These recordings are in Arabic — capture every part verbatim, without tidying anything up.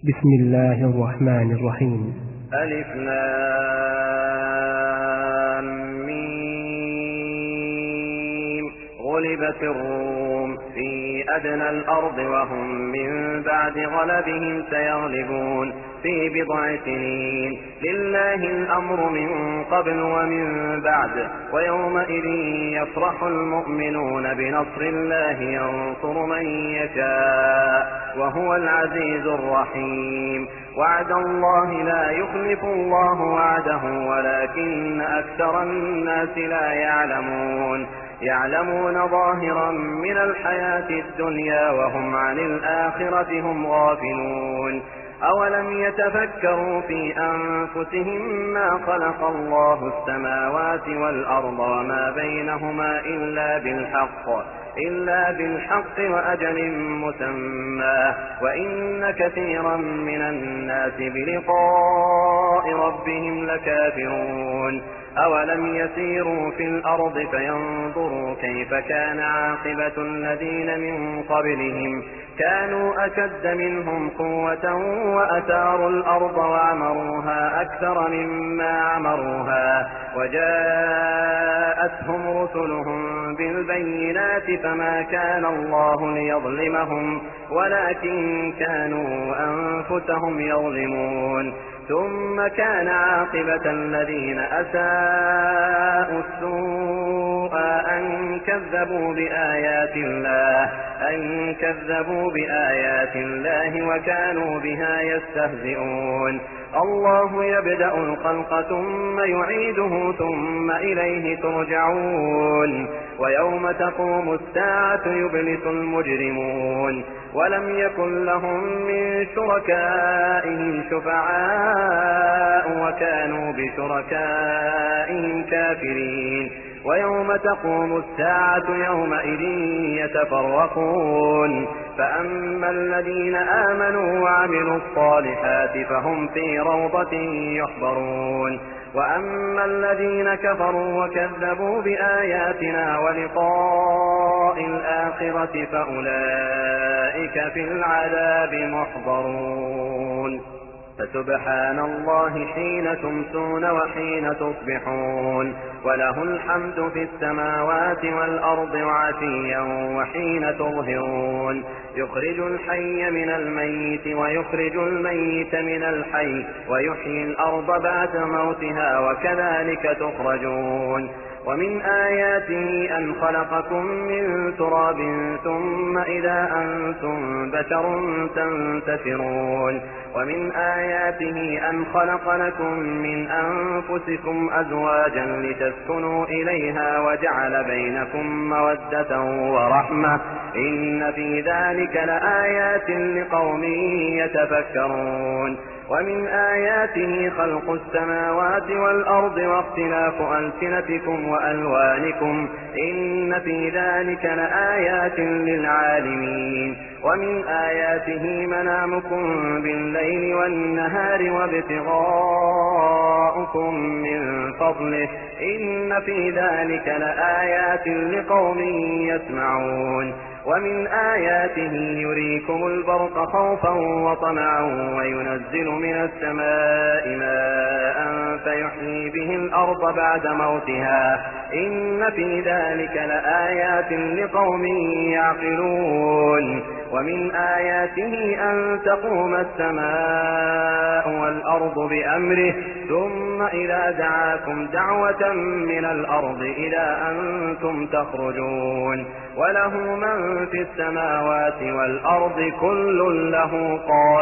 بسم الله الرحمن الرحيم. ألف لام ميم. غلبت الروم في أدنى الأرض وهم من بعد غلبهم سيغلبون في بضع سنين. لله الأمر من قبل ومن بعد، ويومئذ يفرح المؤمنون بنصر الله ينصر من يشاء وهو العزيز الرحيم. وعد الله لا يخلف الله وعده ولكن أكثر الناس لا يعلمون. يعلمون ظاهرا من الحياة الدنيا وهم عن الآخرة هم غافلون. أولم يتفكروا في أنفسهم ما خلق الله السماوات والأرض وما بينهما إلا بالحق إلا بالحق وأجل مسمى، وإن كثيرا من الناس بلقاء ربهم لكافرون. أولم يسيروا في الأرض فينظروا كيف كان عاقبة الذين من قبلهم كانوا أشد منهم قوة وأثاروا الأرض وعمروها أكثر مما عمروها، وجاءتهم رسلهم بالبينات فما كان الله ليظلمهم ولكن كانوا أنفسهم يظلمون. ثم كان عاقبة الذين أساءوا السوء أن كذبوا بآيات الله أن كذبوا بآيات الله وكانوا بها يستهزئون. الله يبدأ الخلق ثم يعيده ثم إليه ترجعون. ويوم تقوم الساعة يبلس المجرمون. ولم يكن لهم من شركائهم شفعاء وكانوا بشركائهم كافرين. ويوم تقوم الساعة يومئذ يتفرقون. فأما الذين آمنوا وعملوا الصالحات فهم في روضة يحبرون. وأما الذين كفروا وكذبوا بآياتنا ولقاء الآخرة فأولئك في العذاب محضرون. فسبحان الله حين تمسون وحين تصبحون، وله الحمد في السماوات والأرض وعشيا وحين تظهرون. يخرج الحي من الميت ويخرج الميت من الحي ويحيي الأرض بعد موتها وكذلك تخرجون. ومن آياته أن خلقكم من تراب ثم إذا أنتم بشر تنتشرون. ومن آياته أن خلق لكم من أنفسكم أزواجا لتسكنوا إليها وجعل بينكم مودة ورحمة إن في ذلك لآيات لقوم يتفكرون. ومن آياته خلق السماوات والأرض واختلاف ألسنتكم وألوانكم إن في ذلك لآيات للعالمين. ومن آياته منامكم بالليل والنهار وابتغاؤكم من فضله إن في ذلك لآيات لقوم يسمعون. ومن آياته يريكم البرق خوفا وطمعا وينزل من السماء ماء فيحيي به الأرض بعد موتها إن في ذلك لآيات لقوم يعقلون. ومن آياته أن تقوم السماء والأرض بأمره ثم إذا دعاكم دعوة من الأرض إذا أنتم تخرجون. وله من في السماوات والأرض كل له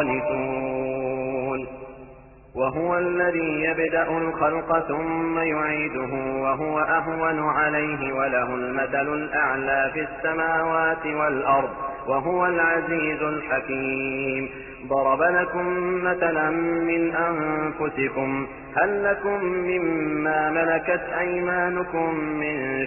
قانتون. وهو الذي يبدأ الخلق ثم يعيده وهو أهون عليه وله المثل الأعلى في السماوات والأرض وهو العزيز الحكيم. ضرب لكم مثلا من أنفسكم هل لكم مما ملكت أيمانكم من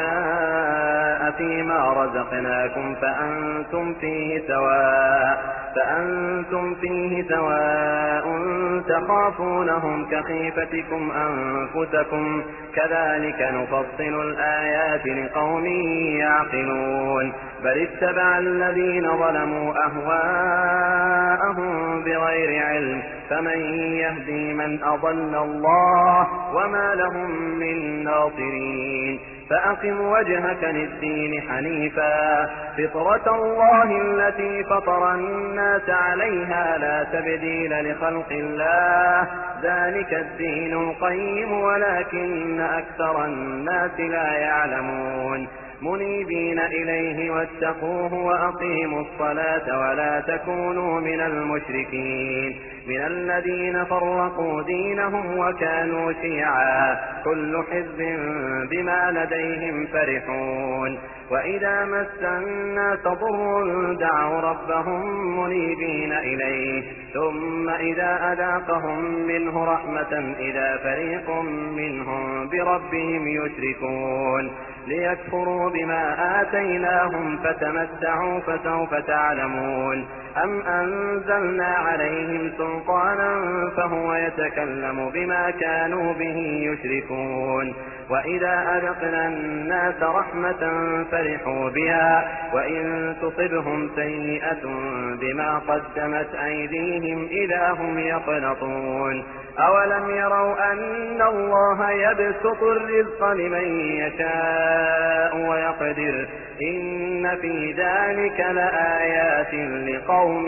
شركاء فيما رزقناكم فأنتم فيه سواء فأنتم فيه سواء تخافونهم كخيفتكم أنفسكم كذلك نفصل الآيات لقوم يعقلون بل اتبع الذين ظلموا أهواءهم بغير علم فمن يهدي من أضل الله وما لهم من ناصرين فأقم وجهك للدين حنيفا فطرة الله التي فطر الناس عليها لا تبديل لخلق الله ذلك الدين القيم ولكن أكثر الناس لا يعلمون منيبين إليه واتقوه وأقيموا الصلاة ولا تكونوا من المشركين من الذين فرقوا دينهم وكانوا شيعا كل حزب بما لديهم فرحون وإذا مس الناس ضر دعوا ربهم منيبين إليه ثم إذا أذاقهم منه رحمة إذا فريق منهم بربهم يشركون ليكفروا بما آتيناهم فتمتعوا فسوف تعلمون أم أنزلنا عليهم سلطانا فهو يتكلم بما كانوا به يشركون وإذا أذقنا الناس رحمة فرحوا بها وإن تصبهم سيئة بما قدمت أيديهم إذا هم يقنطون أولم يروا أن الله يبسط الرزق لمن يشاء ويقدر إن في ذلك لآيات لقوم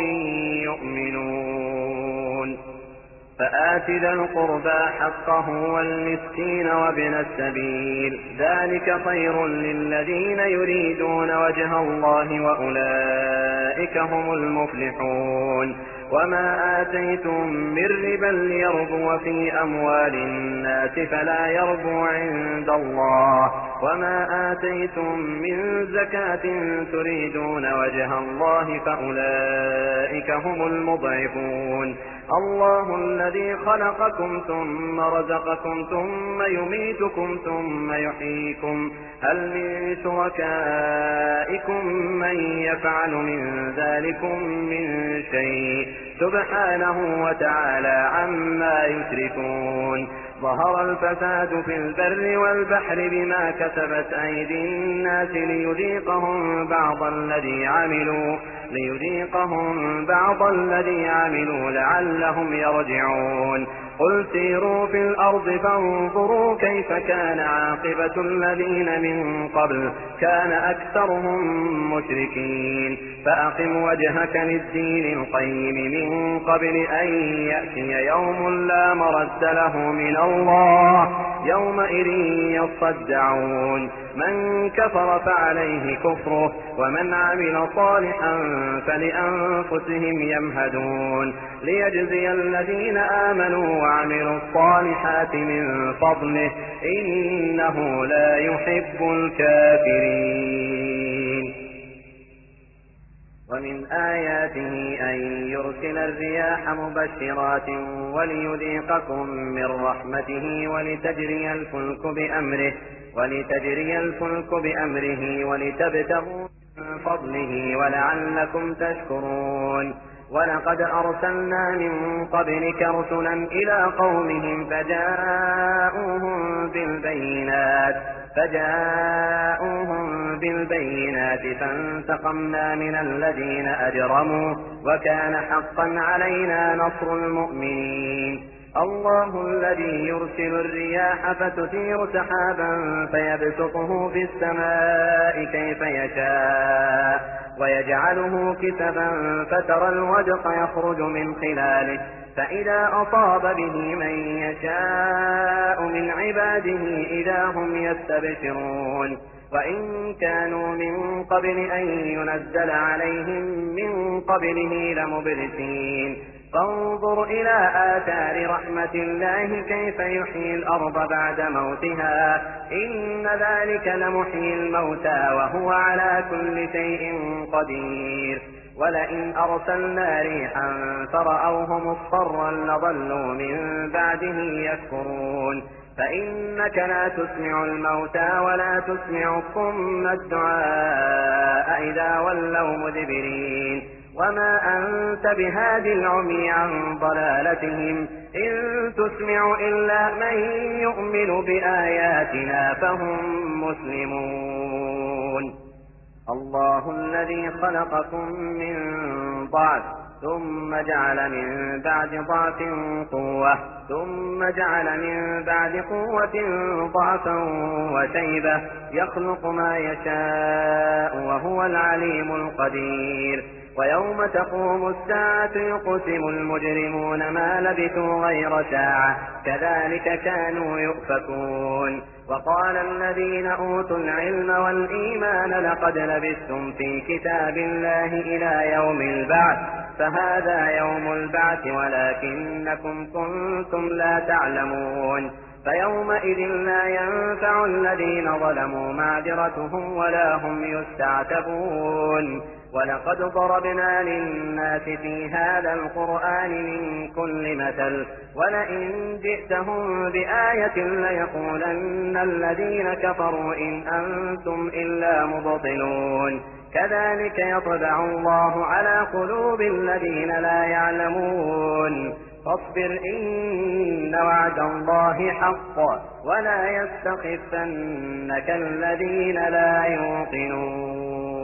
يؤمنون فآت ذا القربى حقه والمسكين وابن السبيل ذلك خير للذين يريدون وجه الله وأولئك هم المفلحون وما آتيتم من ربا ليربو في أموال الناس فلا يربو عند الله وما آتيتم من زكاة تريدون وجه الله فأولئك هم المضعفون الله الذي خلقكم ثم رزقكم ثم يميتكم ثم يحييكم هل من شركائكم من يفعل من ذلكم من شيء سبحانه وتعالى عما يشركون ظهر الفساد في البر والبحر بما كسبت أيدي الناس ليذيقهم بعض الذي عملوا ليذيقهم بعض الذي عملوا لعلهم يرجعون قل سيروا في الأرض فانظروا كيف كان عاقبة الذين من قبل كان أكثرهم مشركين فأقم وجهك للدين القيم من قبل أن يأتي يوم لا مرد له من الله يومئذ يصدعون من كفر فعليه كفره ومن عمل صالحا فلأنفسهم يمهدون ليجزي الذين آمنوا وعملوا الصالحات من فضله إنه لا يحب الكافرين ومن آياته أن يرسل الرياح مبشرات وليذيقكم من رحمته ولتجري الفلك بأمره ولتجري الفلك بأمره ولتبتغوا من فضله ولعلكم تشكرون ولقد أرسلنا من قبلك رسلا إلى قومهم فجاءوهم بالبينات فجاءوهم بالبينات فانتقمنا من الذين أجرموا وكان حقا علينا نصر المؤمنين الله الذي يرسل الرياح فتثير سحابا فيبسطه في السماء كيف يشاء ويجعله كسفا فترى الودق يخرج من خلاله فإذا أصاب به من يشاء من عباده إذا هم يستبشرون وإن كانوا من قبل أن ينزل عليهم من قبله لمبلسين فانظر إلى آثار رحمة الله كيف يحيي الأرض بعد موتها إن ذلك لمحيي الموتى وهو على كل شيء قدير ولئن أرسلنا ريحا فرأوه مصفرا لظلوا من بعده يكفرون فإنك لا تسمع الموتى ولا تسمع الصم الدعاء إذا ولوا مدبرين وما أنت بهادي العمي عن ضلالتهم إن تسمع إلا من يؤمن بآياتنا فهم مسلمون الله الذي خلقكم من ضعف ثم جعل من بعد ضعف قوة ثم جعل من بعد قوة ضعفا وشيبة يخلق ما يشاء وهو العليم القدير ويوم تقوم الساعة يقسم المجرمون ما لبثوا غير ساعة كذلك كانوا يؤفكون وقال الذين أوتوا العلم والإيمان لقد لبثتم في كتاب الله إلى يوم البعث فهذا يوم البعث ولكنكم كنتم لا تعلمون فيومئذ لا ينفع الذين ظلموا معذرتهم ولا هم يستعتبون ولقد ضربنا للناس في هذا القرآن من كل مثل ولئن جئتهم بآية ليقولن الذين كفروا إن أنتم إلا مبطلون كذلك يطبع الله على قلوب الذين لا يعلمون فاصبر إن وعد الله حق ولا يستخفنك الذين لا يوقنون